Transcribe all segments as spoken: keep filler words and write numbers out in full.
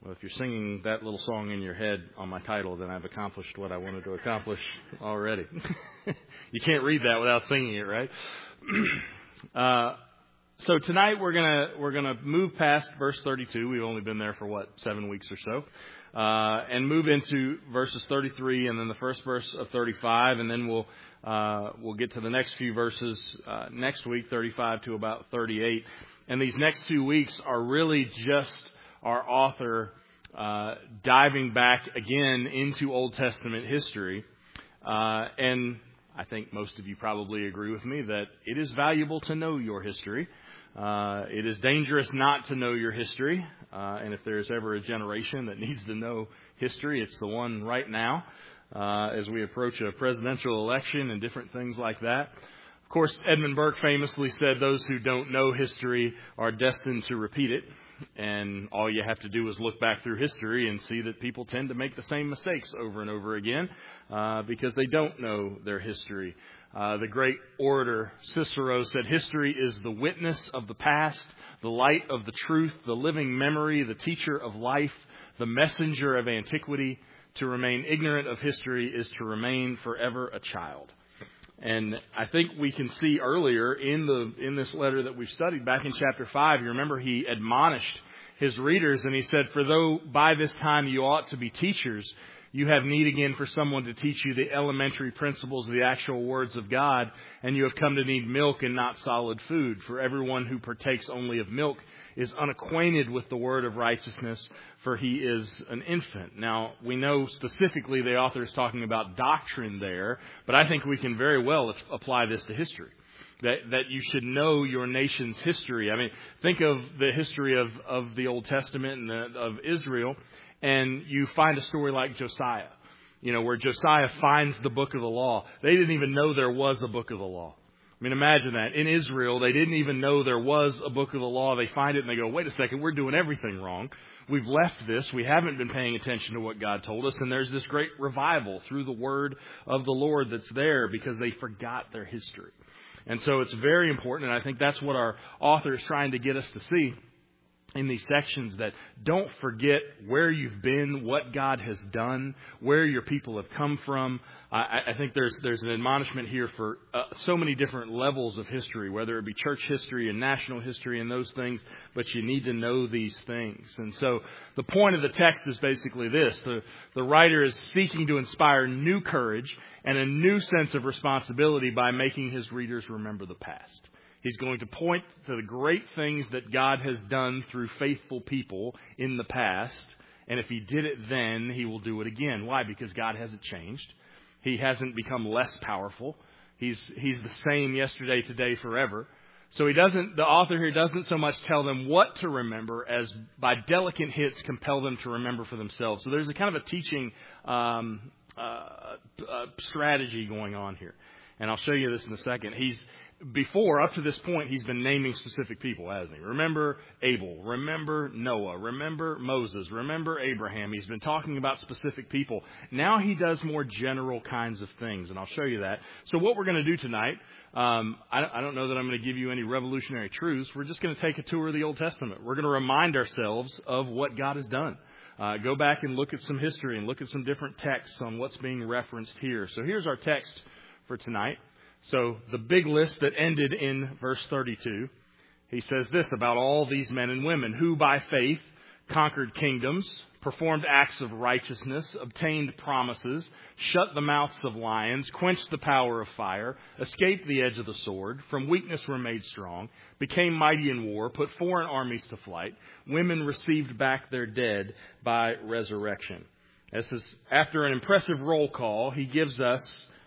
Well, if you're singing that little song in your head on my title, then I've accomplished what I wanted to accomplish already. You can't read that without singing it, right? uh, so tonight we're gonna we're gonna move past verse thirty-two. We've only been there for what seven weeks or so, uh, and move into verses thirty-three, and then the first verse of thirty-five, and then we'll uh, we'll get to the next few verses uh, next week, thirty-five to about thirty-eight. And these next two weeks are really just our author uh, diving back again into Old Testament history. Uh, and I think most of you probably agree with me that it is valuable to know your history. Uh, it is dangerous not to know your history. Uh, and if there's ever a generation that needs to know history, it's the one right now uh, as we approach a presidential election and different things like that. Of course, Edmund Burke famously said those who don't know history are destined to repeat it. And all you have to do is look back through history and see that people tend to make the same mistakes over and over again uh, because they don't know their history. Uh, the great orator Cicero said, "History is the witness of the past, the light of the truth, the living memory, the teacher of life, the messenger of antiquity. To remain ignorant of history is to remain forever a child." And I think we can see earlier in the in this letter that we've studied back in chapter five, you remember he admonished his readers and he said, "For though by this time you ought to be teachers, you have need again for someone to teach you the elementary principles of the actual words of God, and you have come to need milk and not solid food. For everyone who partakes only of milk is unacquainted with the word of righteousness, for he is an infant." Now, we know specifically the author is talking about doctrine there, but I think we can very well apply this to history. That that you should know your nation's history. I mean, think of the history of, of the Old Testament and the, of Israel, and you find a story like Josiah, you know, where Josiah finds the book of the law. They didn't even know there was a book of the law. I mean, imagine that. In Israel, they didn't even know there was a book of the law. They find it and they go, wait a second, we're doing everything wrong. We've left this. We haven't been paying attention to what God told us. And there's this great revival through the word of the Lord that's there because they forgot their history. And so it's very important. And I think that's what our author is trying to get us to see in these sections, that don't forget where you've been, what God has done, where your people have come from. I, I think there's there's an admonishment here for uh, so many different levels of history, whether it be church history and national history and those things, but you need to know these things. And so the point of the text is basically this. The, the writer is seeking to inspire new courage and a new sense of responsibility by making his readers remember the past. He's going to point to the great things that God has done through faithful people in the past. And if he did it then, he will do it again. Why? Because God hasn't changed. He hasn't become less powerful. He's he's the same yesterday, today, forever. So he doesn't, the author here doesn't so much tell them what to remember as by delicate hints compel them to remember for themselves. So there's a kind of a teaching um, uh, uh, strategy going on here. And I'll show you this in a second. He's Before, up to this point, he's been naming specific people, hasn't he? Remember Abel. Remember Noah. Remember Moses. Remember Abraham. He's been talking about specific people. Now he does more general kinds of things, and I'll show you that. So what we're going to do tonight, um, I, I don't know that I'm going to give you any revolutionary truths. We're just going to take a tour of the Old Testament. We're going to remind ourselves of what God has done. Uh, go back and look at some history and look at some different texts on what's being referenced here. So here's our text for tonight. So the big list that ended in verse thirty-two, he says this about all these men and women who by faith conquered kingdoms, performed acts of righteousness, obtained promises, shut the mouths of lions, quenched the power of fire, escaped the edge of the sword, from weakness were made strong, became mighty in war, put foreign armies to flight. Women received back their dead by resurrection. This is after an impressive roll call. He gives us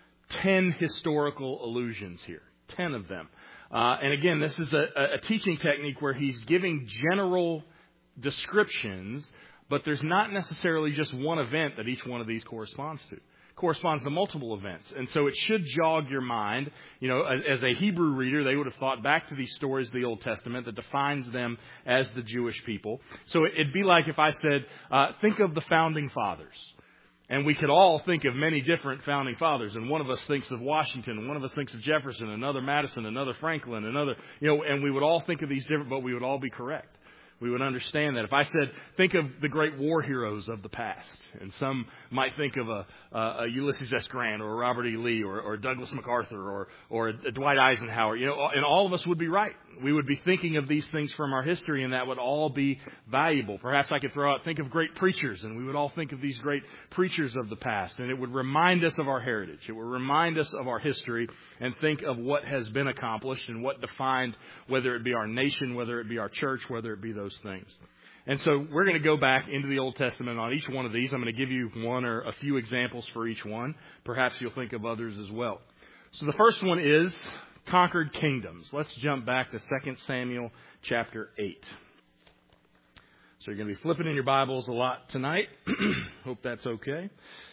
ten historical allusions here, ten of them. Uh, and again, this is a, a teaching technique where he's giving general descriptions, but there's not necessarily just one event that each one of these corresponds to. It corresponds to multiple events. And so it should jog your mind. You know, as, as a Hebrew reader, they would have thought back to these stories of the Old Testament that defines them as the Jewish people. So it, it'd be like if I said, uh, think of the founding fathers. And we could all think of many different founding fathers. And one of us thinks of Washington, and one of us thinks of Jefferson, another Madison, another Franklin, another, you know, and we would all think of these different, but we would all be correct. we would understand that. If I said, think of the great war heroes of the past, and some might think of a, a Ulysses S. Grant or a Robert E. Lee or, or Douglas MacArthur or, or a Dwight Eisenhower, you know, and all of us would be right. We would be thinking of these things from our history, and that would all be valuable. Perhaps I could throw out, think of great preachers, and we would all think of these great preachers of the past, and it would remind us of our heritage. It would remind us of our history and think of what has been accomplished and what defined, whether it be our nation, whether it be our church, whether it be those things. And so we're going to go back into the Old Testament on each one of these. I'm going to give you one or a few examples for each one. Perhaps you'll think of others as well. So the first one is conquered kingdoms. Let's jump back to Second Samuel chapter eight. So you're going to be flipping in your Bibles a lot tonight. Hope that's okay.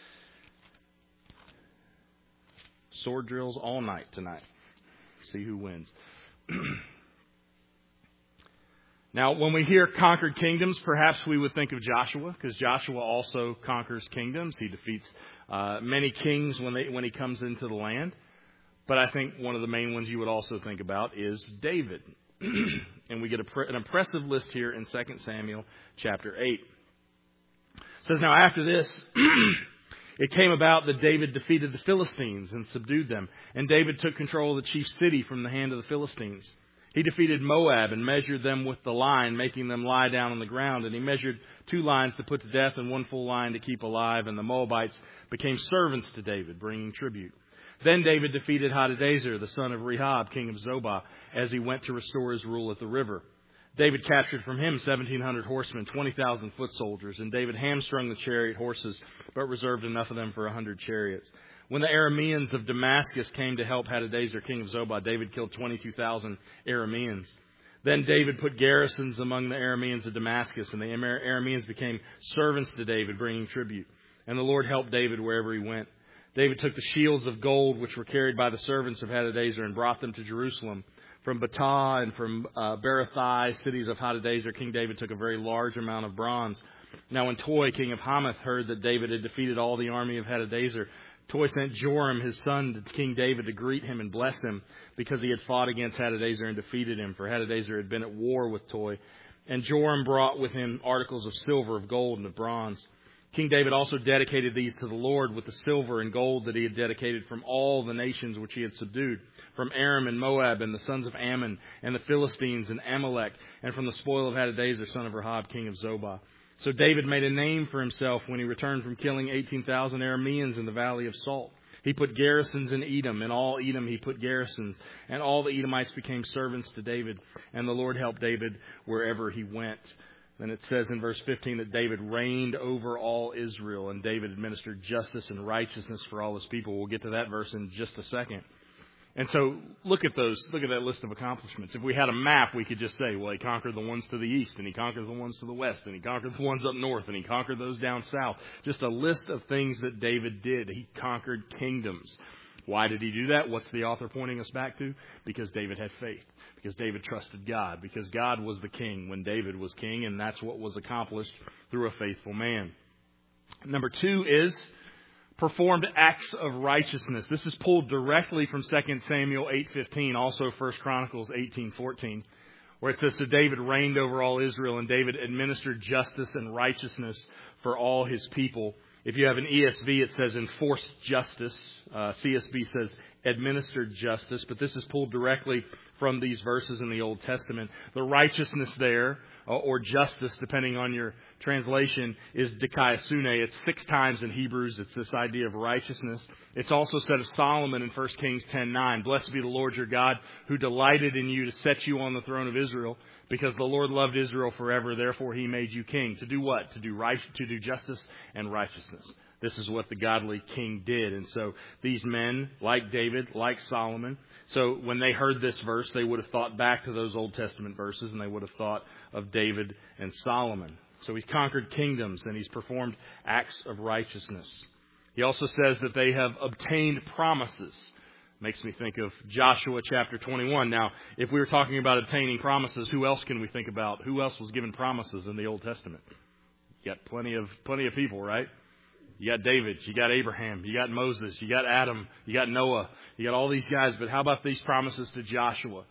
Sword drills all night tonight. See who wins. Now, when we hear conquered kingdoms, perhaps we would think of Joshua, because Joshua also conquers kingdoms. He defeats uh, many kings when they when he comes into the land. But I think one of the main ones you would also think about is David. And we get a, an impressive list here in Second Samuel chapter eight. It says, now after this, it came about that David defeated the Philistines and subdued them. And David took control of the chief city from the hand of the Philistines. He defeated Moab and measured them with the line, making them lie down on the ground. And he measured two lines to put to death and one full line to keep alive. And the Moabites became servants to David, bringing tribute. Then David defeated Hadadezer, the son of Rehob, king of Zobah, as he went to restore his rule at the river. David captured from him seventeen hundred horsemen, twenty thousand foot soldiers, and David hamstrung the chariot horses, but reserved enough of them for a hundred chariots. When the Arameans of Damascus came to help Hadadezer, king of Zobah, David killed twenty-two thousand Arameans. Then David put garrisons among the Arameans of Damascus, and the Arameans became servants to David, bringing tribute. And the Lord helped David wherever he went. David took the shields of gold which were carried by the servants of Hadadezer and brought them to Jerusalem. From Batah and from uh, Berothai, cities of Hadadezer, King David took a very large amount of bronze. Now when Toi, king of Hamath, heard that David had defeated all the army of Hadadezer, Toi sent Joram, his son, to King David to greet him and bless him, because he had fought against Hadadezer and defeated him, for Hadadezer had been at war with Toi. And Joram brought with him articles of silver, of gold, and of bronze. King David also dedicated these to the Lord with the silver and gold that he had dedicated from all the nations which he had subdued, from Aram and Moab and the sons of Ammon and the Philistines and Amalek, and from the spoil of Hadadezer, son of Rehob, king of Zobah. So David made a name for himself when he returned from killing eighteen thousand Arameans in the valley of Salt. He put garrisons in Edom. In all Edom he put garrisons, and all the Edomites became servants to David, and the Lord helped David wherever he went. Then it says in verse fifteen that David reigned over all Israel, and David administered justice and righteousness for all his people. We'll get to that verse in just a second. And so look at those, look at that list of accomplishments. If we had a map, we could just say, well, he conquered the ones to the east, and he conquered the ones to the west, and he conquered the ones up north, and he conquered those down south. Just a list of things that David did. He conquered kingdoms. Why did he do that? What's the author pointing us back to? Because David had faith. Because David trusted God. Because God was the king when David was king, and that's what was accomplished through a faithful man. Number two is performed acts of righteousness. This is pulled directly from Second Samuel eight fifteen, also First Chronicles eighteen fourteen, where it says, so David reigned over all Israel, and David administered justice and righteousness for all his people. If you have an E S V, it says enforced justice. Uh, C S B says administered justice. But this is pulled directly from these verses in the Old Testament. The righteousness there, uh, or justice, depending on your translation, is dikaiosune. It's six times in Hebrews. It's this idea of righteousness. It's also said of Solomon in First Kings ten nine. Blessed be the Lord your God, who delighted in you to set you on the throne of Israel, because the Lord loved Israel forever. Therefore he made you king. To do what? To do right, to do justice and righteousness. This is what the godly king did. And so these men, like David, like Solomon, so when they heard this verse, they would have thought back to those Old Testament verses, and they would have thought of David and Solomon. So he's conquered kingdoms, and he's performed acts of righteousness. He also says that they have obtained promises. Makes me think of Joshua chapter twenty-one. Now, if we were talking about obtaining promises, who else can we think about? Who else was given promises in the Old Testament? You got plenty of plenty of people, right? You got David, you got Abraham, you got Moses, you got Adam, you got Noah, you got all these guys. But how about these promises to Joshua?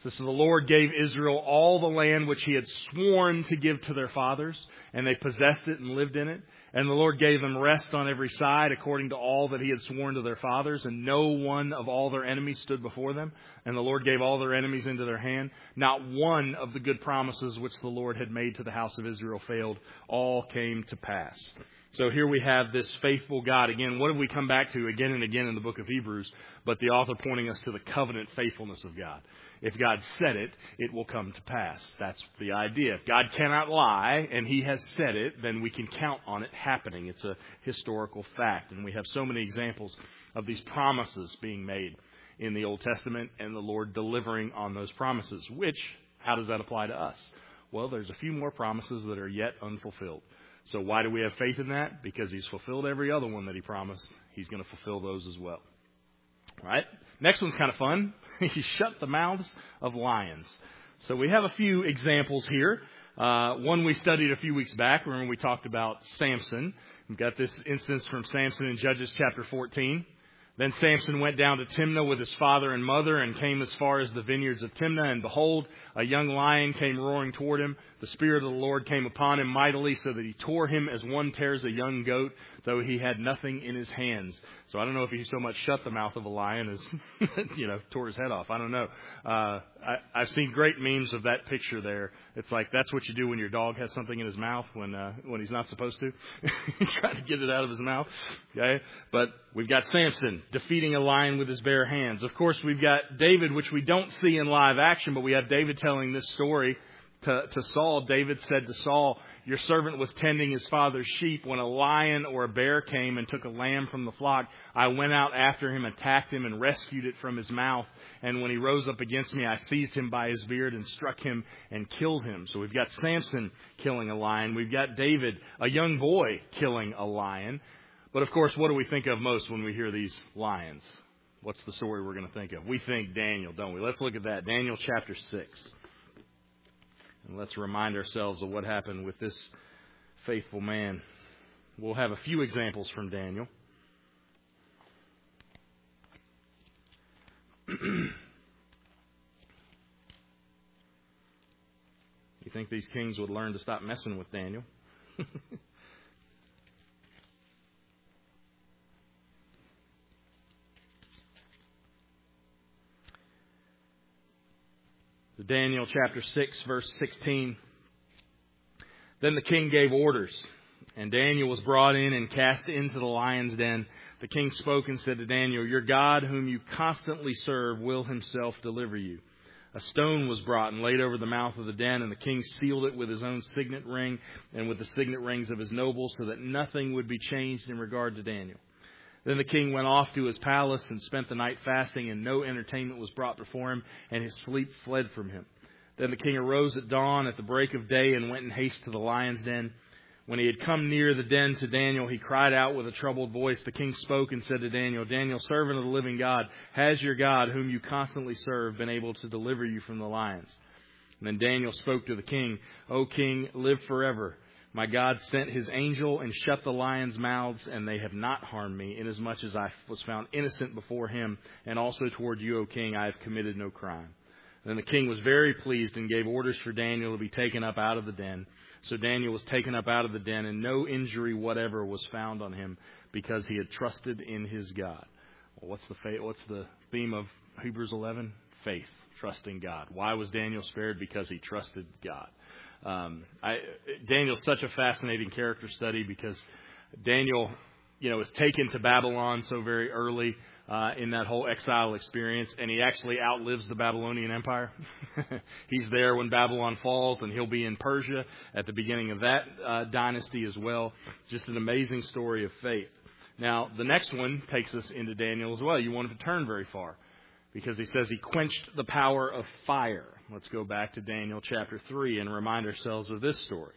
So, so the Lord gave Israel all the land which he had sworn to give to their fathers, and they possessed it and lived in it. And the Lord gave them rest on every side according to all that he had sworn to their fathers, and no one of all their enemies stood before them. And the Lord gave all their enemies into their hand. Not one of the good promises which the Lord had made to the house of Israel failed. All came to pass. So here we have this faithful God. Again, what have we come back to again and again in the book of Hebrews, but the author pointing us to the covenant faithfulness of God. If God said it, it will come to pass. That's the idea. If God cannot lie and he has said it, then we can count on it happening. It's a historical fact. And we have so many examples of these promises being made in the Old Testament and the Lord delivering on those promises. Which, how does that apply to us? Well, there's a few more promises that are yet unfulfilled. So why do we have faith in that? Because he's fulfilled every other one that he promised. He's going to fulfill those as well. All right? Next one's kind of fun. He shut the mouths of lions. So we have a few examples here. Uh, one we studied a few weeks back. Remember we talked about Samson. We've got this instance from Samson in Judges chapter fourteen. Then Samson went down to Timnah with his father and mother and came as far as the vineyards of Timnah. And behold, a young lion came roaring toward him. The Spirit of the Lord came upon him mightily so that he tore him as one tears a young goat, though he had nothing in his hands. So I don't know if he so much shut the mouth of a lion as, you know, tore his head off. I don't know. Uh, I, I've seen great memes of that picture there. It's like that's what you do when your dog has something in his mouth when uh, when he's not supposed to. You try to get it out of his mouth. Okay? But we've got Samson defeating a lion with his bare hands. Of course, we've got David, which we don't see in live action, but we have David telling this story to, to Saul. David said to Saul, "Your servant was tending his father's sheep when a lion or a bear came and took a lamb from the flock. I went out after him, attacked him, and rescued it from his mouth. And when he rose up against me, I seized him by his beard and struck him and killed him." So we've got Samson killing a lion. We've got David, a young boy, killing a lion. But of course, what do we think of most when we hear these lions? What's the story we're going to think of? We think Daniel, don't we? Let's look at that. Daniel chapter six. And let's remind ourselves of what happened with this faithful man. We'll have a few examples from Daniel. You think these kings would learn to stop messing with Daniel? Daniel chapter six, verse sixteen. Then the king gave orders, and Daniel was brought in and cast into the lion's den. The king spoke and said to Daniel, "Your God, whom you constantly serve, will himself deliver you." A stone was brought and laid over the mouth of the den, and the king sealed it with his own signet ring and with the signet rings of his nobles, so that nothing would be changed in regard to Daniel. Then the king went off to his palace and spent the night fasting, and no entertainment was brought before him, and his sleep fled from him. Then the king arose at dawn at the break of day and went in haste to the lion's den. When he had come near the den to Daniel, he cried out with a troubled voice. The king spoke and said to Daniel, "Daniel, servant of the living God, has your God, whom you constantly serve, been able to deliver you from the lions?" And then Daniel spoke to the king, "O king, live forever. My God sent his angel and shut the lions' mouths, and they have not harmed me, inasmuch as I was found innocent before him, and also toward you, O king, I have committed no crime." Then the king was very pleased and gave orders for Daniel to be taken up out of the den. So Daniel was taken up out of the den, and no injury whatever was found on him, because he had trusted in his God. Well, what's the fa- what's the theme of Hebrews eleven? Faith, trusting God. Why was Daniel spared? Because he trusted God. Um, I, Daniel's such a fascinating character study because Daniel, you know, is taken to Babylon so very early uh, in that whole exile experience, and he actually outlives the Babylonian Empire. He's there when Babylon falls, and he'll be in Persia at the beginning of that uh, dynasty as well. Just an amazing story of faith. Now, the next one takes us into Daniel as well. You won't have to turn very far, because he says he quenched the power of fire. Let's go back to Daniel chapter three and remind ourselves of this story.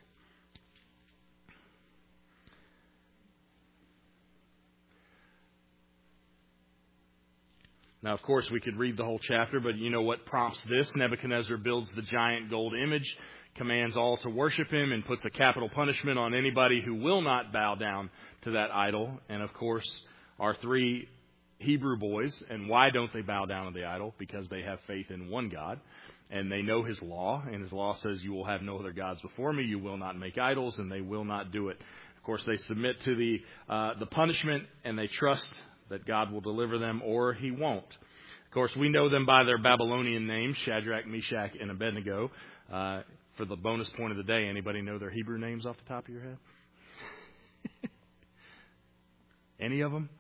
Now, of course, we could read the whole chapter, but you know what prompts this? Nebuchadnezzar builds the giant gold image, commands all to worship him, and puts a capital punishment on anybody who will not bow down to that idol. And, of course, our three Hebrew boys, and why don't they bow down to the idol? Because they have faith in one God. And they know his law, and his law says, you will have no other gods before me, you will not make idols, and they will not do it. Of course, they submit to the uh, the punishment, and they trust that God will deliver them, or he won't. Of course, we know them by their Babylonian names, Shadrach, Meshach, and Abednego. Uh, for the bonus point of the day, anybody know their Hebrew names off the top of your head? Any of them?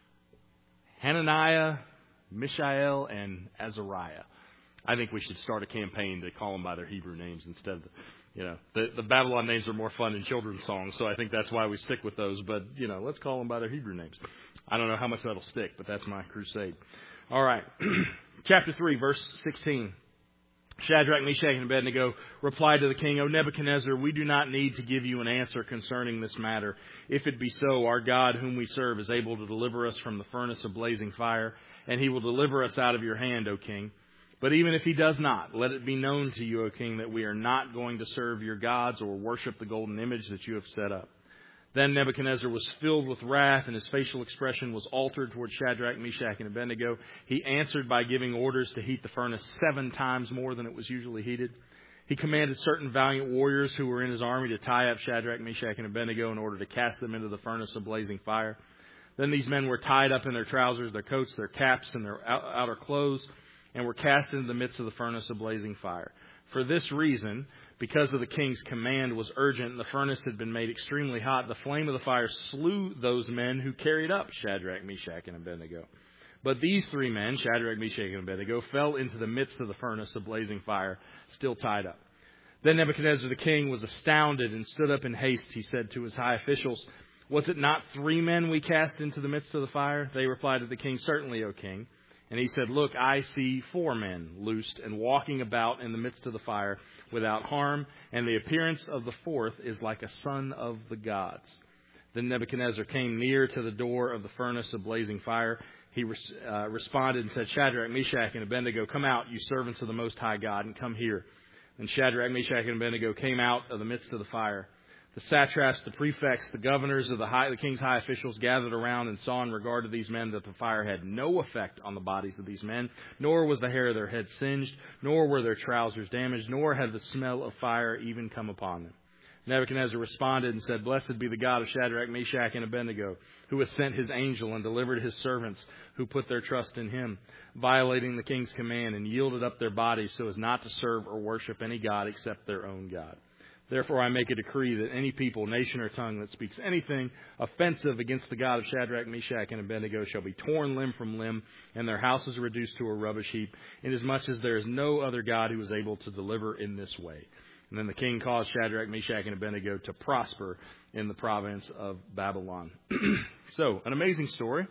Hananiah, Mishael, and Azariah. I think we should start a campaign to call them by their Hebrew names instead of, the, you know, the, the Babylon names are more fun in children's songs, so I think that's why we stick with those. But, you know, let's call them by their Hebrew names. I don't know how much that'll stick, but that's my crusade. All right. Chapter three, verse sixteen. Shadrach, Meshach, and Abednego replied to the king, O Nebuchadnezzar, we do not need to give you an answer concerning this matter. If it be so, our God whom we serve is able to deliver us from the furnace of blazing fire, and he will deliver us out of your hand, O king. But even if he does not, let it be known to you, O king, that we are not going to serve your gods or worship the golden image that you have set up. Then Nebuchadnezzar was filled with wrath, and his facial expression was altered toward Shadrach, Meshach, and Abednego. He answered by giving orders to heat the furnace seven times more than it was usually heated. He commanded certain valiant warriors who were in his army to tie up Shadrach, Meshach, and Abednego in order to cast them into the furnace of blazing fire. Then these men were tied up in their trousers, their coats, their caps, and their outer clothes, and were cast into the midst of the furnace of blazing fire. For this reason, because of the king's command was urgent and the furnace had been made extremely hot, the flame of the fire slew those men who carried up Shadrach, Meshach, and Abednego. But these three men, Shadrach, Meshach, and Abednego, fell into the midst of the furnace of blazing fire, still tied up. Then Nebuchadnezzar the king was astounded and stood up in haste. He said to his high officials, Was it not three men we cast into the midst of the fire? They replied to the king, Certainly, O king. And he said, Look, I see four men loosed and walking about in the midst of the fire without harm, and the appearance of the fourth is like a son of the gods. Then Nebuchadnezzar came near to the door of the furnace of blazing fire. He uh, responded and said, Shadrach, Meshach, and Abednego, come out, you servants of the Most High God, and come here. And Shadrach, Meshach, and Abednego came out of the midst of the fire. The satraps, the prefects, the governors of the, high, the king's high officials gathered around and saw in regard to these men that the fire had no effect on the bodies of these men, nor was the hair of their heads singed, nor were their trousers damaged, nor had the smell of fire even come upon them. Nebuchadnezzar responded and said, Blessed be the God of Shadrach, Meshach, and Abednego, who has sent his angel and delivered his servants who put their trust in him, violating the king's command and yielded up their bodies so as not to serve or worship any god except their own God. Therefore, I make a decree that any people, nation, or tongue that speaks anything offensive against the God of Shadrach, Meshach, and Abednego shall be torn limb from limb, and their houses reduced to a rubbish heap, inasmuch as there is no other God who is able to deliver in this way. And then the king caused Shadrach, Meshach, and Abednego to prosper in the province of Babylon. So, an amazing story.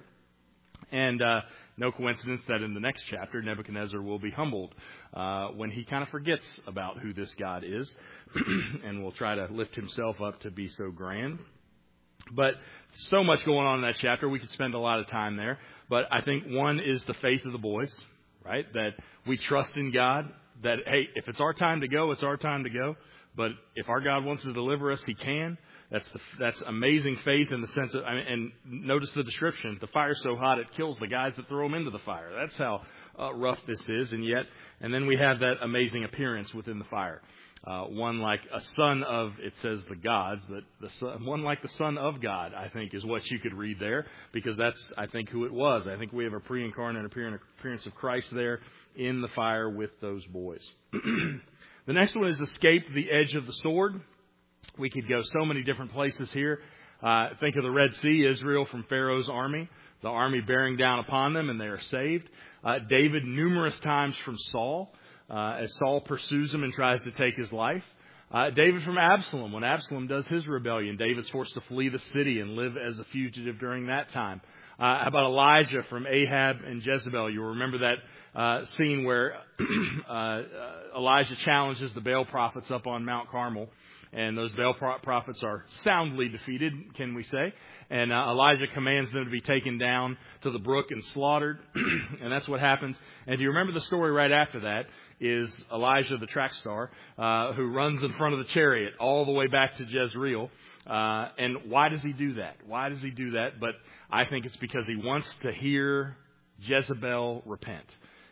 And uh, no coincidence that in the next chapter, Nebuchadnezzar will be humbled uh, when he kind of forgets about who this God is and will try to lift himself up to be so grand. But so much going on in that chapter, we could spend a lot of time there. But I think one is the faith of the boys, right? That we trust in God, that, hey, if it's our time to go, it's our time to go. But if our God wants to deliver us, he can. That's the, that's amazing faith in the sense of, I mean, and notice the description. The fire's so hot it kills the guys that throw them into the fire. That's how uh, rough this is. And yet, and then we have that amazing appearance within the fire. Uh, one like a son of, it says the gods, but the son, one like the son of God, I think, is what you could read there, because that's, I think, who it was. I think we have a pre-incarnate appearance of Christ there in the fire with those boys. The next one is escape the edge of the sword. We could go so many different places here. Uh, think of the Red Sea, Israel from Pharaoh's army, the army bearing down upon them, and they are saved. Uh, David numerous times from Saul, uh, as Saul pursues him and tries to take his life. Uh, David from Absalom, when Absalom does his rebellion, David's forced to flee the city and live as a fugitive during that time. Uh, how about Elijah from Ahab and Jezebel? You'll remember that uh, scene where uh, uh, Elijah challenges the Baal prophets up on Mount Carmel. And those Baal prophets are soundly defeated, can we say. And uh, Elijah commands them to be taken down to the brook and slaughtered. And that's what happens. And if you remember the story right after that is Elijah, the track star, uh, who runs in front of the chariot all the way back to Jezreel. Uh, and why does he do that? Why does he do that? But I think it's because he wants to hear Jezebel repent.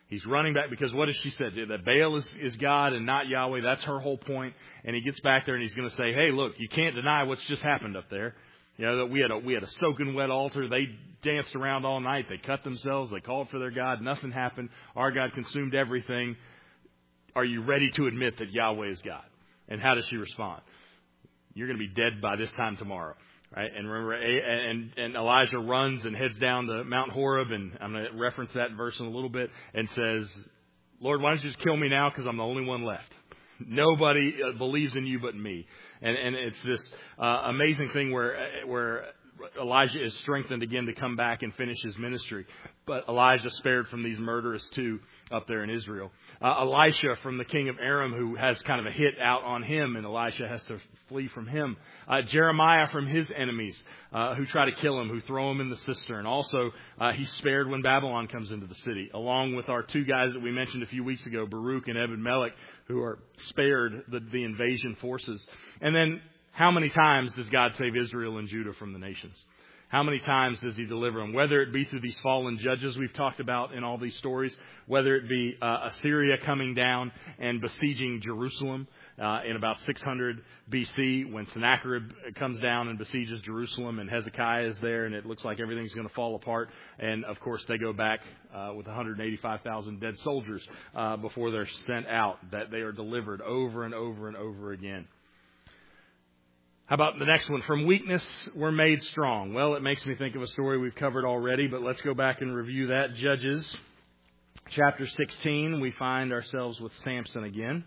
He's running back because what has she said? That Baal is, is God and not Yahweh. That's her whole point. And he gets back there and he's going to say, hey, look, you can't deny what's just happened up there. You know, that we had a, we had a soaking wet altar. They danced around all night. They cut themselves. They called for their God. Nothing happened. Our God consumed everything. Are you ready to admit that Yahweh is God? And how does she respond? You're going to be dead by this time tomorrow. Right? And remember, and, and Elijah runs and heads down to Mount Horeb, and I'm going to reference that verse in a little bit, and says, Lord, why don't you just kill me now because I'm the only one left. Nobody believes in you but me. And, and it's this uh, amazing thing where where Elijah is strengthened again to come back and finish his ministry. But Elijah spared from these murderers too up there in Israel. Uh, Elisha from the king of Aram, who has kind of a hit out on him, and Elisha has to flee from him. Uh, Jeremiah from his enemies uh, who try to kill him, who throw him in the cistern. Also, uh, he's spared when Babylon comes into the city, along with our two guys that we mentioned a few weeks ago, Baruch and Ebed-Melech, who are spared the, the invasion forces. And then how many times does God save Israel and Judah from the nations? How many times does he deliver them? Whether it be through these fallen judges we've talked about in all these stories, whether it be uh, Assyria coming down and besieging Jerusalem uh, in about six hundred B C when Sennacherib comes down and besieges Jerusalem and Hezekiah is there and it looks like everything's going to fall apart. And, of course, they go back uh, with one hundred eighty-five thousand dead soldiers uh, before they're sent out, that they are delivered over and over and over again. How about the next one? From weakness, we're made strong. Well, it makes me think of a story we've covered already, but let's go back and review that. Judges chapter sixteen, we find ourselves with Samson again.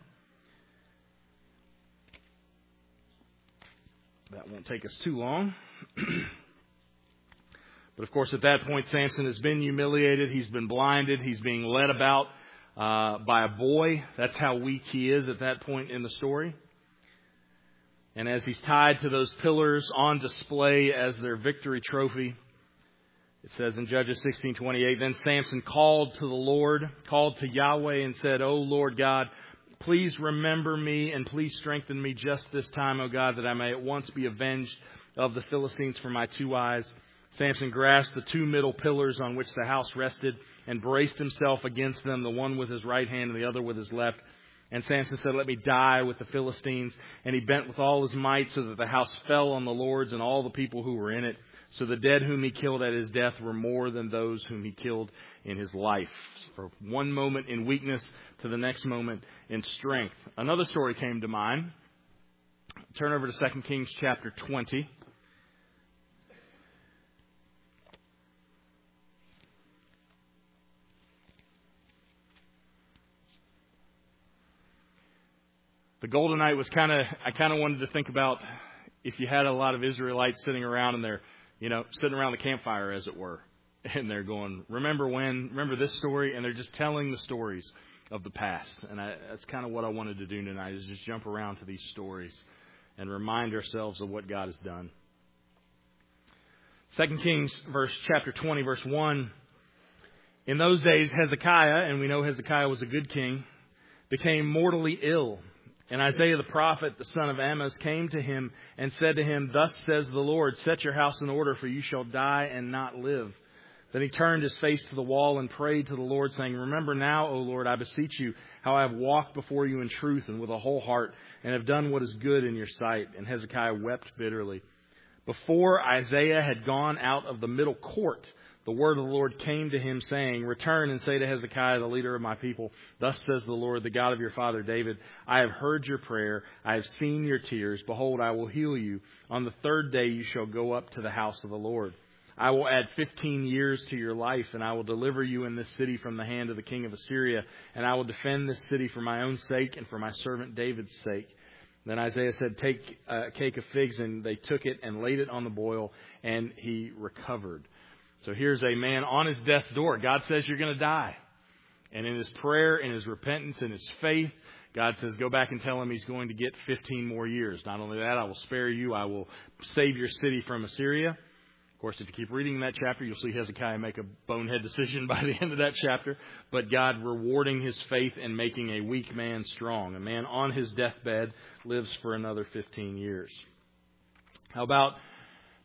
That won't take us too long. But, of course, at that point, Samson has been humiliated. He's been blinded. He's being led about uh, by a boy. That's how weak he is at that point in the story. And as he's tied to those pillars on display as their victory trophy, it says in Judges sixteen twenty-eight, then Samson called to the Lord, called to Yahweh and said, O Lord God, please remember me and please strengthen me just this time, O God, that I may at once be avenged of the Philistines for my two eyes. Samson grasped the two middle pillars on which the house rested and braced himself against them, the one with his right hand and the other with his left. And Samson said, let me die with the Philistines. And he bent with all his might so that the house fell on the lords and all the people who were in it. So the dead whom he killed at his death were more than those whom he killed in his life. From one moment in weakness to the next moment in strength. Another story came to mind. Turn over to Second Kings chapter twenty. The Golden Night was kind of, I kind of wanted to think about if you had a lot of Israelites sitting around and they're, you know, sitting around the campfire, as it were, and they're going, remember when, remember this story, and they're just telling the stories of the past. And I, that's kind of what I wanted to do tonight, is just jump around to these stories and remind ourselves of what God has done. Second Kings verse chapter twenty, verse one. In those days, Hezekiah, and we know Hezekiah was a good king, became mortally ill. And Isaiah the prophet, the son of Amoz, came to him and said to him, thus says the Lord, set your house in order, for you shall die and not live. Then he turned his face to the wall and prayed to the Lord, saying, remember now, O Lord, I beseech you, how I have walked before you in truth and with a whole heart, and have done what is good in your sight. And Hezekiah wept bitterly. Before Isaiah had gone out of the middle court, the word of the Lord came to him, saying, return and say to Hezekiah, the leader of my people, thus says the Lord, the God of your father David, I have heard your prayer. I have seen your tears. Behold, I will heal you. On the third day you shall go up to the house of the Lord. I will add fifteen years to your life, and I will deliver you in this city from the hand of the king of Assyria, and I will defend this city for my own sake and for my servant David's sake. Then Isaiah said, take a cake of figs, and they took it and laid it on the boil, and he recovered. So here's a man on his death's door. God says you're going to die. And in his prayer, in his repentance, in his faith, God says, go back and tell him he's going to get fifteen more years. Not only that, I will spare you. I will save your city from Assyria. Of course, if you keep reading that chapter, you'll see Hezekiah make a bonehead decision by the end of that chapter. But God rewarding his faith and making a weak man strong. A man on his deathbed lives for another fifteen years. How about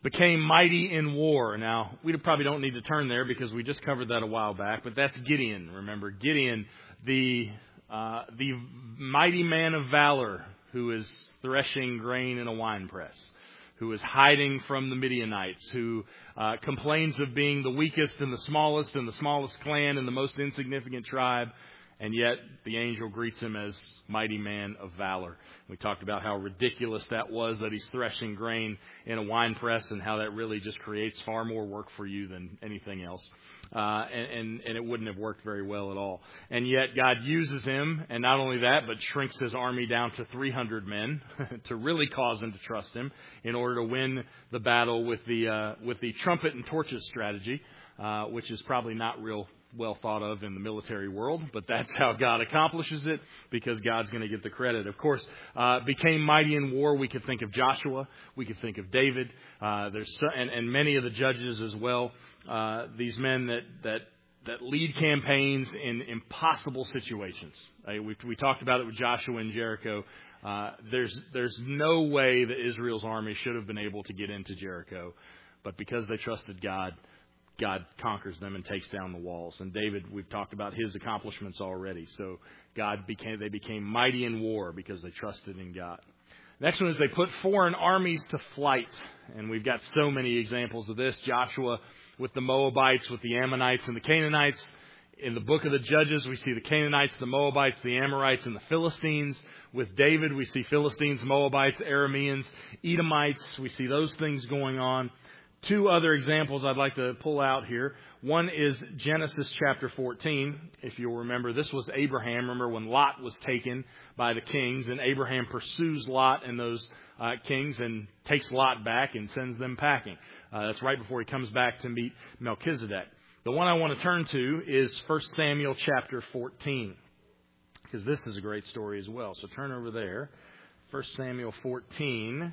became mighty in war. Now, we probably don't need to turn there because we just covered that a while back, but that's Gideon. Remember, Gideon, the uh, the mighty man of valor who is threshing grain in a winepress, who is hiding from the Midianites, who uh, complains of being the weakest and the smallest and the smallest clan and the most insignificant tribe, and yet the angel greets him as mighty man of valor. We talked about how ridiculous that was, that he's threshing grain in a wine press, and how that really just creates far more work for you than anything else. Uh, and, and, and it wouldn't have worked very well at all. And yet God uses him, and not only that, but shrinks his army down to three hundred men to really cause them to trust him in order to win the battle with the uh, with the trumpet and torches strategy, uh, which is probably not real well thought of in the military world, but that's how God accomplishes it, because God's going to get the credit. Of course, uh, became mighty in war. We could think of Joshua. We could think of David. Uh, there's so, and, and many of the judges as well. Uh, these men that that that lead campaigns in impossible situations. Uh, we we talked about it with Joshua and Jericho. Uh, there's there's no way that Israel's army should have been able to get into Jericho, but because they trusted God, God conquers them and takes down the walls. And David, we've talked about his accomplishments already. So God became, they became mighty in war because they trusted in God. Next one is they put foreign armies to flight. And we've got so many examples of this. Joshua with the Moabites, with the Ammonites and the Canaanites. In the book of the Judges, we see the Canaanites, the Moabites, the Amorites, and the Philistines. With David, we see Philistines, Moabites, Arameans, Edomites. We see those things going on. Two other examples I'd like to pull out here. One is Genesis chapter fourteen. If you'll remember, this was Abraham. Remember when Lot was taken by the kings, and Abraham pursues Lot and those uh, kings and takes Lot back and sends them packing. Uh, that's right before he comes back to meet Melchizedek. The one I want to turn to is First Samuel chapter fourteen, because this is a great story as well. So turn over there. First Samuel fourteen.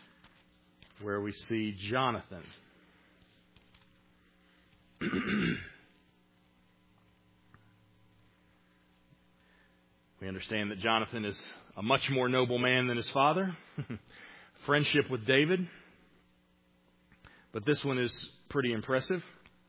Where we see Jonathan. We understand that Jonathan is a much more noble man than his father. Friendship with David. But this one is pretty impressive.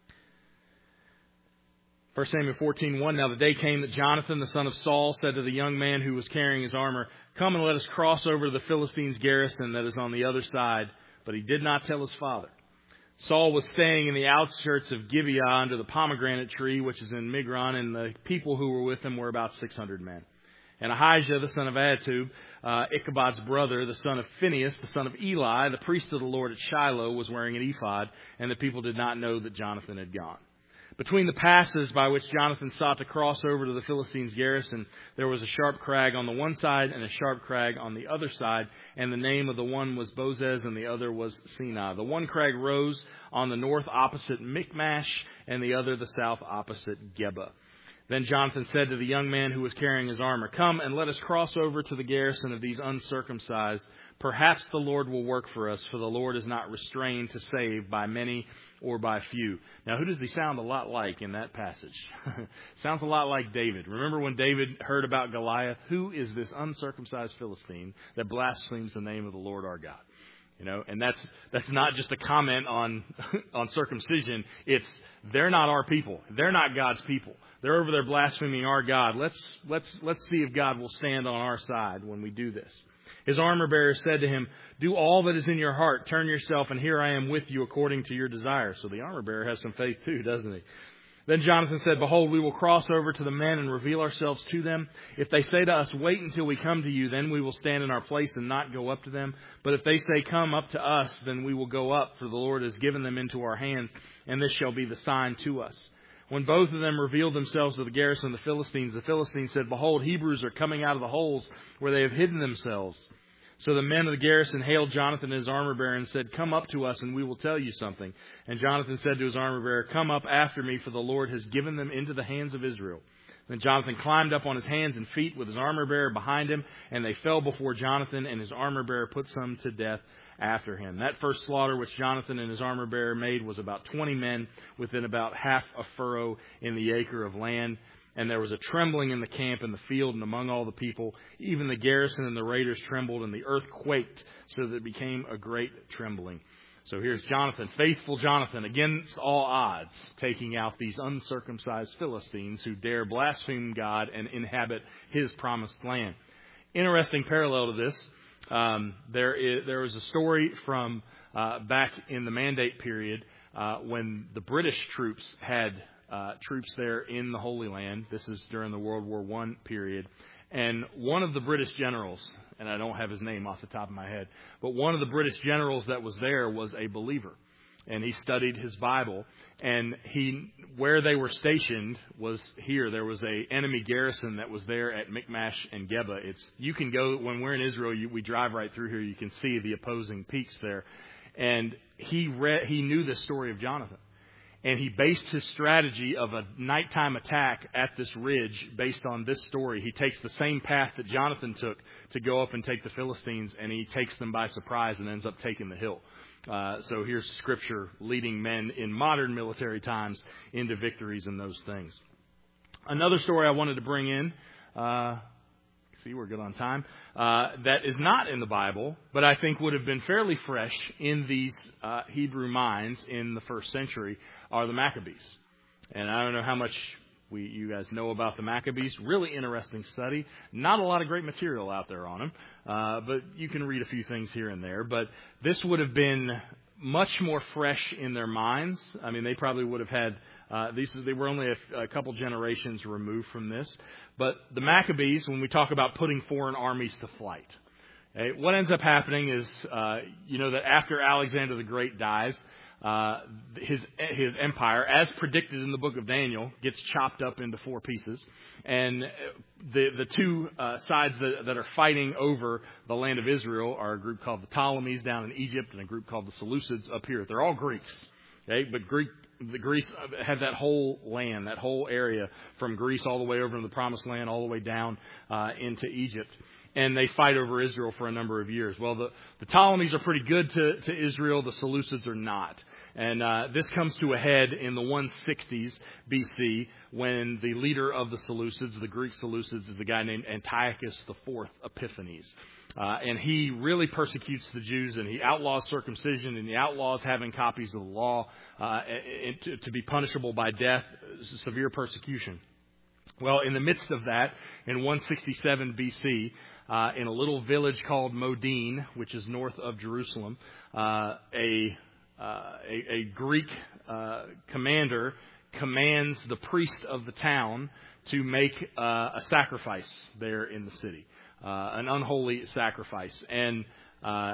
First Samuel fourteen one. Now the day came that Jonathan, the son of Saul, said to the young man who was carrying his armor, "Come and let us cross over to the Philistines' garrison that is on the other side." But he did not tell his father. Saul was staying in the outskirts of Gibeah under the pomegranate tree, which is in Migron, and the people who were with him were about six hundred men. And Ahijah, the son of Ahitub, uh, Ichabod's brother, the son of Phinehas, the son of Eli, the priest of the Lord at Shiloh, was wearing an ephod, and the people did not know that Jonathan had gone. Between the passes by which Jonathan sought to cross over to the Philistines' garrison, there was a sharp crag on the one side and a sharp crag on the other side, and the name of the one was Bozez and the other was Seneh. The one crag rose on the north opposite Michmash, and the other the south opposite Geba. Then Jonathan said to the young man who was carrying his armor, "Come and let us cross over to the garrison of these uncircumcised. Perhaps the Lord will work for us, for the Lord is not restrained to save by many or by few." Now, who does he sound a lot like in that passage? Sounds a lot like David. Remember when David heard about Goliath? Who is this uncircumcised Philistine that blasphemes the name of the Lord our God? You know, and that's that's not just a comment on on circumcision. It's they're not our people. They're not God's people. They're over there blaspheming our God. Let's let's let's see if God will stand on our side when we do this. His armor bearer said to him, "Do all that is in your heart. Turn yourself, and here I am with you according to your desire." So the armor bearer has some faith too, doesn't he? Then Jonathan said, "Behold, we will cross over to the men and reveal ourselves to them. If they say to us, 'Wait until we come to you,' then we will stand in our place and not go up to them. But if they say, 'Come up to us,' then we will go up, for the Lord has given them into our hands, and this shall be the sign to us." When both of them revealed themselves to the garrison of the Philistines, the Philistines said, "Behold, Hebrews are coming out of the holes where they have hidden themselves." So the men of the garrison hailed Jonathan and his armor bearer and said, "Come up to us, and we will tell you something." And Jonathan said to his armor bearer, "Come up after me, for the Lord has given them into the hands of Israel." Then Jonathan climbed up on his hands and feet with his armor bearer behind him, and they fell before Jonathan, and his armor bearer put some to death after him. That first slaughter which Jonathan and his armor bearer made was about twenty men within about half a furrow in the acre of land. And there was a trembling in the camp and the field and among all the people. Even the garrison and the raiders trembled, and the earth quaked, so that it became a great trembling. So here's Jonathan, faithful Jonathan, against all odds, taking out these uncircumcised Philistines who dare blaspheme God and inhabit his promised land. Interesting parallel to this, um, there is there was a story from uh, back in the Mandate period uh, when the British troops had uh, troops there in the Holy Land. This is during the World War One period. And one of the British generals, and I don't have his name off the top of my head, but one of the British generals that was there was a believer. And he studied his Bible. And he, where they were stationed was here. There was a enemy garrison that was there at Michmash and Geba. It's, you can go, when we're in Israel, you, we drive right through here, you can see the opposing peaks there. And he read, he knew the story of Jonathan. And he based his strategy of a nighttime attack at this ridge based on this story. He takes the same path that Jonathan took to go up and take the Philistines, and he takes them by surprise and ends up taking the hill. Uh, so here's Scripture leading men in modern military times into victories and those things. Another story I wanted to bring in, uh, see we're good on time, uh, that is not in the Bible, but I think would have been fairly fresh in these uh, Hebrew minds in the first century, are the Maccabees. And I don't know how much we you guys know about the Maccabees. Really interesting study. Not a lot of great material out there on them, uh, but you can read a few things here and there. But this would have been much more fresh in their minds. I mean, they probably would have had, uh, these, they were only a, a couple generations removed from this. But the Maccabees, when we talk about putting foreign armies to flight, okay, what ends up happening is, uh, you know, that after Alexander the Great dies, Uh, his his empire, as predicted in the book of Daniel, gets chopped up into four pieces. And the the two uh, sides that, that are fighting over the land of Israel are a group called the Ptolemies down in Egypt and a group called the Seleucids up here. They're all Greeks, okay? But Greek the Greece had that whole land, that whole area from Greece all the way over to the Promised Land, all the way down uh, into Egypt. And they fight over Israel for a number of years. Well, the, the Ptolemies are pretty good to, to Israel. The Seleucids are not. And uh, this comes to a head in the one sixties B C when the leader of the Seleucids, the Greek Seleucids, is the guy named Antiochus the Fourth Epiphanes. Uh, and he really persecutes the Jews, and he outlaws circumcision, and he outlaws having copies of the law uh, to, to be punishable by death, severe persecution. Well, in the midst of that, in one sixty-seven B C, uh, in a little village called Modin, which is north of Jerusalem, uh, a, uh, a a Greek uh, commander commands the priest of the town to make uh, a sacrifice there in the city, uh, an unholy sacrifice, and uh,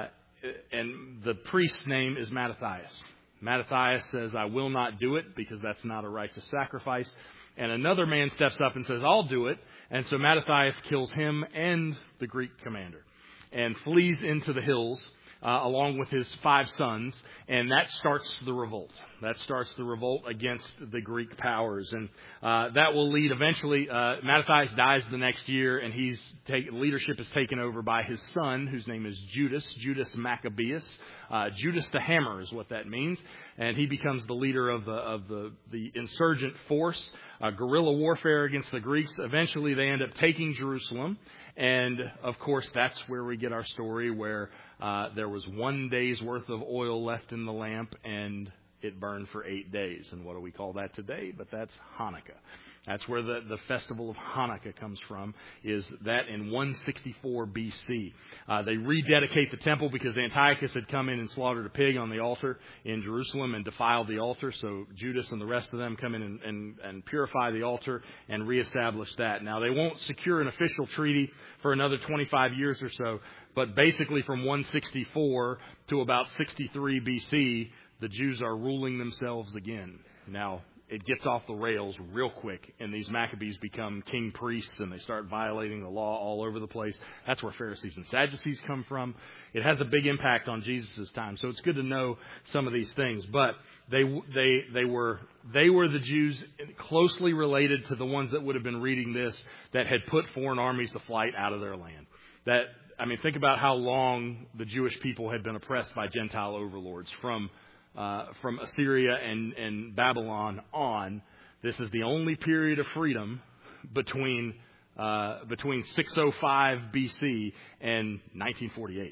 and the priest's name is Mattathias. Mattathias says, "I will not do it because that's not a righteous sacrifice." And another man steps up and says, "I'll do it." And so Mattathias kills him and the Greek commander and flees into the hills uh, along with his five sons. And that starts the revolt. That starts the revolt against the Greek powers. And uh, that will lead eventually. Uh, Mattathias dies the next year, and he's take, leadership is taken over by his son, whose name is Judas, Judas Maccabeus. Uh, Judas the Hammer is what that means. And he becomes the leader of the, of the, the insurgent force. Uh, guerrilla warfare against the Greeks. Eventually, they end up taking Jerusalem. And, of course, that's where we get our story where uh, there was one day's worth of oil left in the lamp, and it burned for eight days. And what do we call that today? But that's Hanukkah. That's where the, the festival of Hanukkah comes from, is that in one sixty-four B C. Uh, they rededicate the temple because Antiochus had come in and slaughtered a pig on the altar in Jerusalem and defiled the altar. So Judas and the rest of them come in and, and, and purify the altar and reestablish that. Now, they won't secure an official treaty for another twenty-five years or so, but basically from one sixty-four to about sixty-three B C, the Jews are ruling themselves again. Now, it gets off the rails real quick, and these Maccabees become king priests, and they start violating the law all over the place. That's where Pharisees and Sadducees come from. It has a big impact on Jesus' time, so it's good to know some of these things. But they they they were they were the Jews closely related to the ones that would have been reading this that had put foreign armies to flight out of their land. That I mean, think about how long the Jewish people had been oppressed by Gentile overlords from. Uh, from Assyria and, and Babylon on. This is the only period of freedom between uh, between six oh five B C and nineteen forty-eight.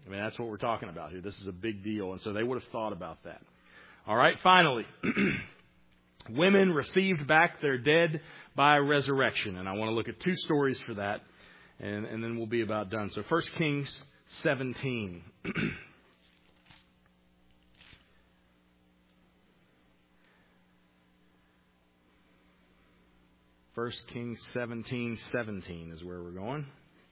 I mean, that's what we're talking about here. This is a big deal. And so they would have thought about that. All right, finally, women received back their dead by resurrection. And I want to look at two stories for that, and, and then we'll be about done. So First Kings seventeen. First Kings seventeen seventeen is where we're going.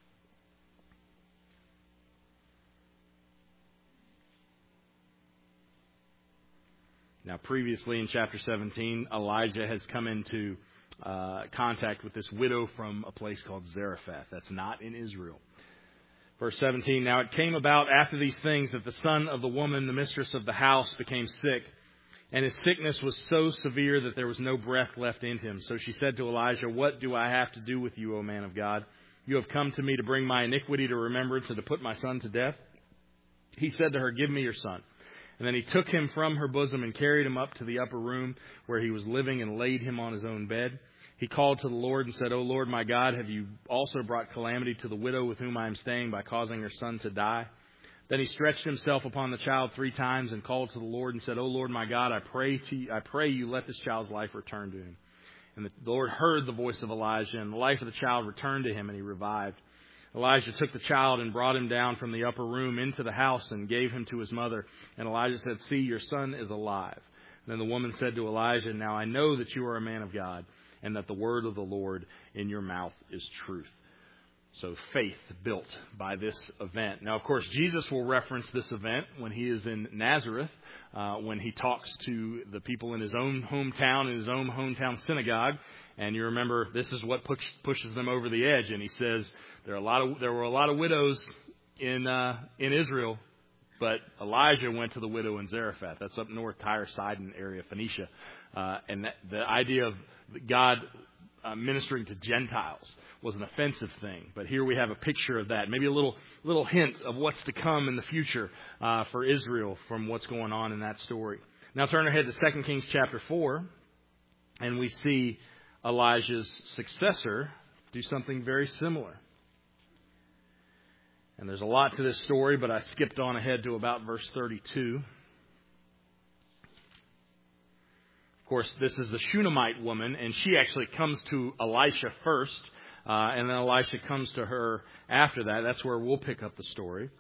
Now, previously in chapter seventeen, Elijah has come into uh, contact with this widow from a place called Zarephath. That's not in Israel. Verse seventeen, now it came about after these things that the son of the woman, the mistress of the house, became sick, and his sickness was so severe that there was no breath left in him. So she said to Elijah, what do I have to do with you, O man of God? You have come to me to bring my iniquity to remembrance and to put my son to death. He said to her, give me your son. And then he took him from her bosom and carried him up to the upper room where he was living and laid him on his own bed. He called to the Lord and said, O Lord, my God, have you also brought calamity to the widow with whom I am staying by causing her son to die? Then he stretched himself upon the child three times and called to the Lord and said, O Lord, my God, I pray to you, I pray you let this child's life return to him. And the Lord heard the voice of Elijah, and the life of the child returned to him, and he revived. Elijah took the child and brought him down from the upper room into the house and gave him to his mother. And Elijah said, see, your son is alive. And then the woman said to Elijah, now I know that you are a man of God, and that the word of the Lord in your mouth is truth. So faith built by this event. Now, of course, Jesus will reference this event when he is in Nazareth, uh, when he talks to the people in his own hometown, in his own hometown synagogue. And you remember, this is what push, pushes them over the edge. And he says there are a lot of there were a lot of widows in uh, in Israel, but Elijah went to the widow in Zarephath. That's up north, Tyre, Sidon area, Phoenicia, uh, and that, the idea of God uh, ministering to Gentiles was an offensive thing. But here we have a picture of that, maybe a little little hint of what's to come in the future uh, for Israel from what's going on in that story. Now turn ahead to Second Kings chapter four, and we see Elijah's successor do something very similar. And there's a lot to this story, but I skipped on ahead to about verse thirty-two. Of course, this is the Shunammite woman, and she actually comes to Elisha first, uh, and then Elisha comes to her after that. That's where we'll pick up the story.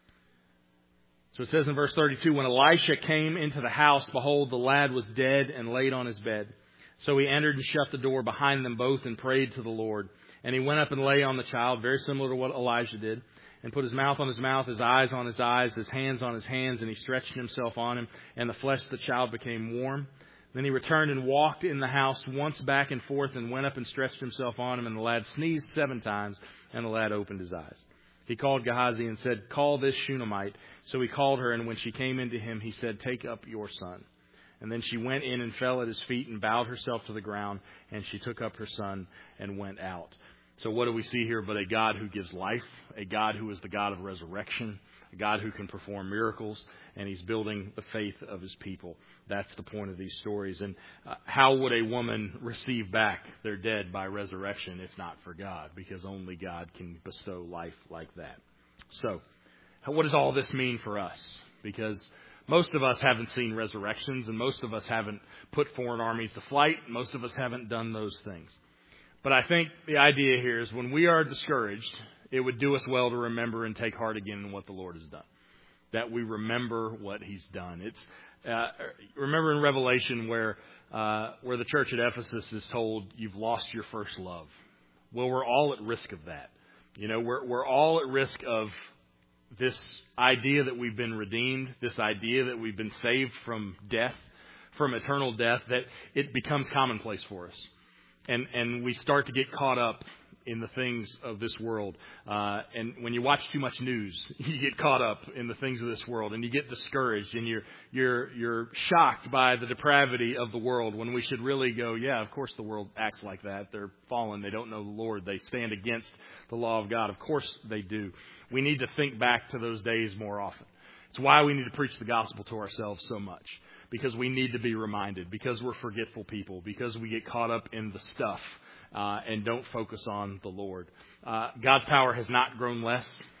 So it says in verse thirty-two, when Elisha came into the house, behold, the lad was dead and laid on his bed. So he entered and shut the door behind them both and prayed to the Lord. And he went up and lay on the child, very similar to what Elijah did, and put his mouth on his mouth, his eyes on his eyes, his hands on his hands, and he stretched himself on him, and the flesh of the child became warm. Then he returned and walked in the house once back and forth and went up and stretched himself on him, and the lad sneezed seven times, and the lad opened his eyes. He called Gehazi and said, call this Shunammite. So he called her, and when she came into him, he said, take up your son. And then she went in and fell at his feet and bowed herself to the ground, and she took up her son and went out. So what do we see here but a God who gives life, a God who is the God of resurrection, a God who can perform miracles, and he's building the faith of his people. That's the point of these stories. And uh, how would a woman receive back their dead by resurrection if not for God? Because only God can bestow life like that. So what does all this mean for us? Because most of us haven't seen resurrections, and most of us haven't put foreign armies to flight. Most of us haven't done those things. But I think the idea here is when we are discouraged, it would do us well to remember and take heart again in what the Lord has done. That we remember what he's done. It's uh, remember in Revelation where uh, where the church at Ephesus is told you've lost your first love. Well, we're all at risk of that. You know, we're we're all at risk of this idea that we've been redeemed, this idea that we've been saved from death, from eternal death, that it becomes commonplace for us. And and we start to get caught up in the things of this world. Uh, and when you watch too much news, you get caught up in the things of this world, and you get discouraged, and you're you're you're shocked by the depravity of the world, when we should really go, yeah, of course the world acts like that. They're fallen. They don't know the Lord. They stand against the law of God. Of course they do. We need to think back to those days more often. It's why we need to preach the gospel to ourselves so much. Because we need to be reminded, because we're forgetful people, because we get caught up in the stuff uh, and don't focus on the Lord. Uh, God's power has not grown less.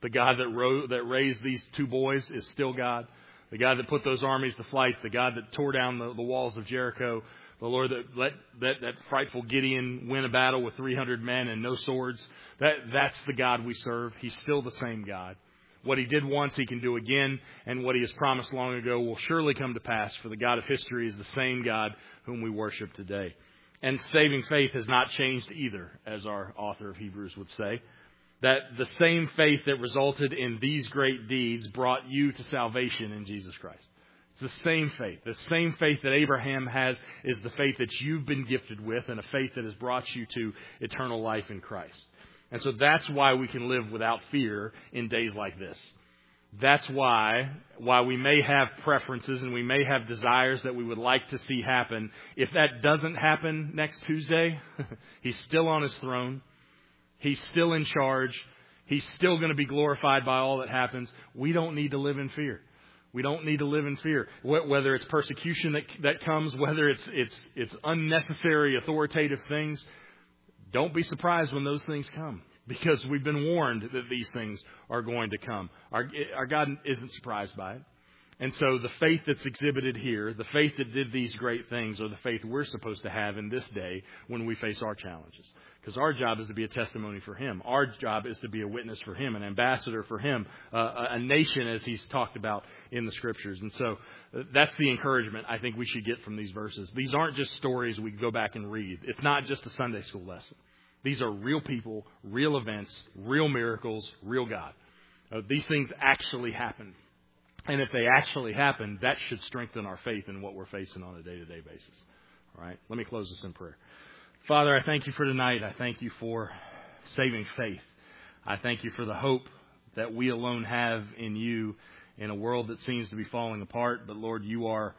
The God that, ro- that raised these two boys is still God. The God that put those armies to flight, the God that tore down the, the walls of Jericho, the Lord that let that, that frightful Gideon win a battle with three hundred men and no swords, that that's the God we serve. He's still the same God. What He did once, He can do again, and what He has promised long ago will surely come to pass, for the God of history is the same God whom we worship today. And saving faith has not changed either, as our author of Hebrews would say. That the same faith that resulted in these great deeds brought you to salvation in Jesus Christ. It's the same faith. The same faith that Abraham has is the faith that you've been gifted with, and a faith that has brought you to eternal life in Christ. And so that's why we can live without fear in days like this. That's why, while we may have preferences and we may have desires that we would like to see happen, if that doesn't happen next Tuesday, He's still on His throne. He's still in charge. He's still going to be glorified by all that happens. We don't need to live in fear. We don't need to live in fear. Whether it's persecution that that comes, whether it's it's it's unnecessary authoritative things, don't be surprised when those things come, because we've been warned that these things are going to come. Our, our God isn't surprised by it. And so the faith that's exhibited here, the faith that did these great things, are the faith we're supposed to have in this day when we face our challenges. Because our job is to be a testimony for Him. Our job is to be a witness for Him, an ambassador for Him, uh, a nation as He's talked about in the Scriptures. And so uh, that's the encouragement I think we should get from these verses. These aren't just stories we go back and read. It's not just a Sunday school lesson. These are real people, real events, real miracles, real God. Uh, these things actually happen. And if they actually happen, that should strengthen our faith in what we're facing on a day-to-day basis. All right, let me close this in prayer. Father, I thank You for tonight. I thank You for saving faith. I thank You for the hope that we alone have in You in a world that seems to be falling apart. But Lord, You are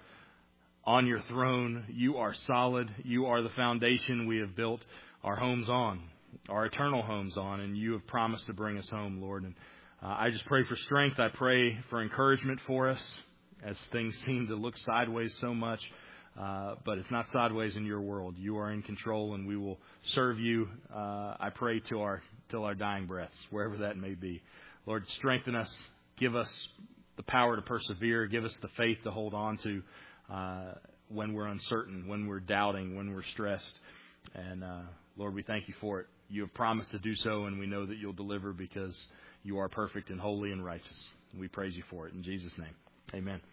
on Your throne. You are solid. You are the foundation we have built our homes on, our eternal homes on, and You have promised to bring us home, Lord. And uh, I just pray for strength. I pray for encouragement for us as things seem to look sideways so much. Uh, but it's not sideways in Your world. You are in control, and we will serve You, uh, I pray, till our, till our dying breaths, wherever that may be. Lord, strengthen us. Give us the power to persevere. Give us the faith to hold on to uh, when we're uncertain, when we're doubting, when we're stressed. And uh, Lord, we thank You for it. You have promised to do so, and we know that You'll deliver because You are perfect and holy and righteous. And we praise You for it. In Jesus' name, amen.